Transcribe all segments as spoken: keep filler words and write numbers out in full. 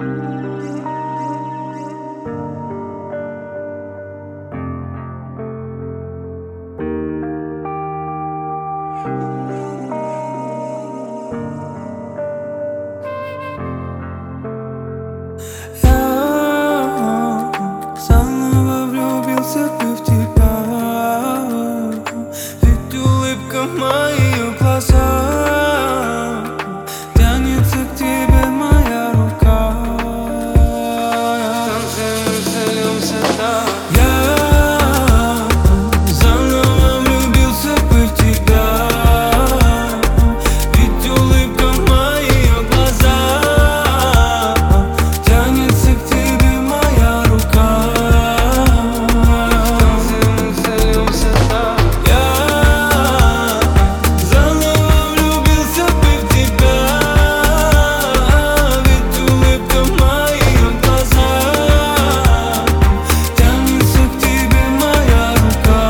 Заново влюбился бы в тебя, ведь улыбка в моих глазах, тянется к тебе моя рука. Танцуем, зальемся, да. Я заново влюбился бы в тебя, ведь улыбка в моих глазах, тянется к тебе моя рука. Танцуем, зальемся, да. Я заново влюбился бы в тебя, ведь улыбка в моих глазах, тянется к тебе моя рука.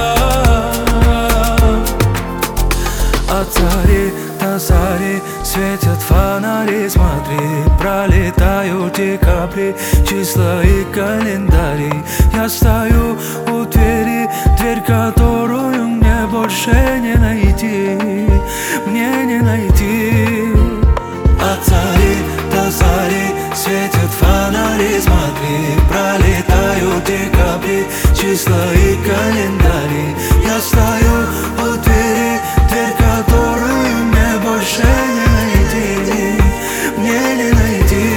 От зари до зари светят фонари, смотри, пролетают декабри, числа и календари. Я стою у двери, дверь, которую мне больше не найти, мне не найти. От зари до зари светят фонари, смотри, пролетают декабри, числа и календари. Я стою у двери, дверь, которую мне больше не найти, мне не найти.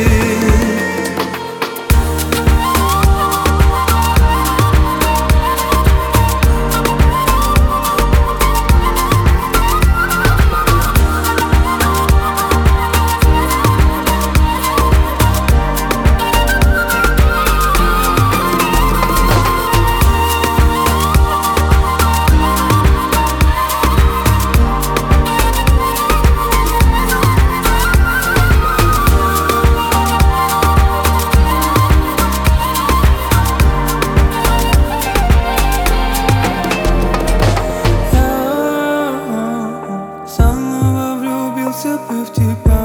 Влюбился бы в тебя,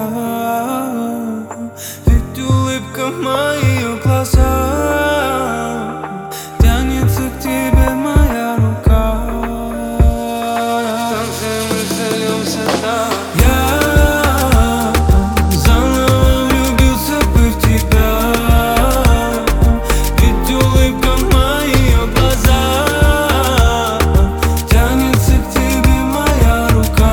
ведь улыбка в моих глазах, тянется к тебе моя рука. Танцуем и зальемся, да. Я заново влюбился бы в тебя, ведь улыбка в моих глазах, тянется к тебе моя рука.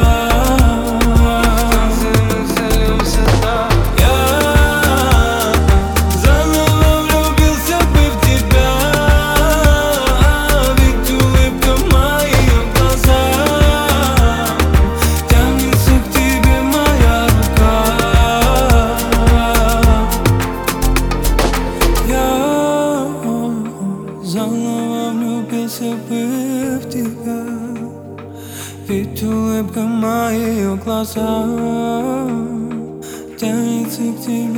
Заново влюбился бы в тебя, ведь улыбка в моих глазах, тянется к тебе.